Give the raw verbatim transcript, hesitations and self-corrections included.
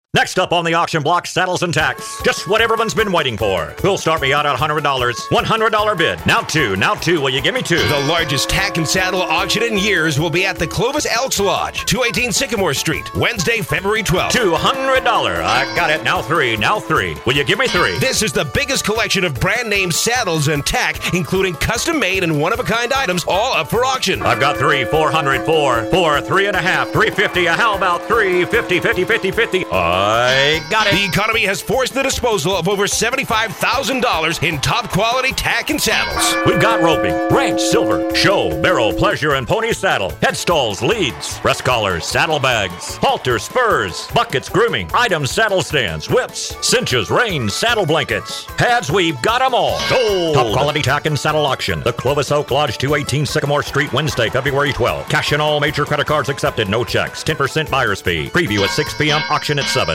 Next up on the auction block, saddles and tacks. Just what everyone's been waiting for. Who'll start me out at one hundred dollars. one hundred dollars bid. Now two. Now two. Will you give me two? The largest tack and saddle auction in years will be at the Clovis Elks Lodge, two eighteen Sycamore Street, Wednesday, February twelfth. two hundred dollars. I got it. Now three. Now three. Will you give me three? This is the biggest collection of brand name saddles and tack, including custom-made and one-of-a-kind items, all up for auction. I've got three. four hundred. Four. Four. Three and a half. three fifty. How about three fifty? fifty, fifty, fifty. I got it. The economy has forced the disposal of over seventy-five thousand dollars in top-quality tack and saddles. We've got roping, ranch, silver, show, barrel, pleasure, and pony saddle, head stalls, leads, rest collars, saddlebags, halters, spurs, buckets, grooming, items, saddle stands, whips, cinches, reins, saddle blankets, pads. We've got them all. Sold. Top quality tack and saddle auction. The Clovis Oak Lodge, two eighteen Sycamore Street, Wednesday, February twelfth. Cash in all major credit cards accepted. No checks. ten percent buyer's fee. Preview at six p.m. Auction at seven.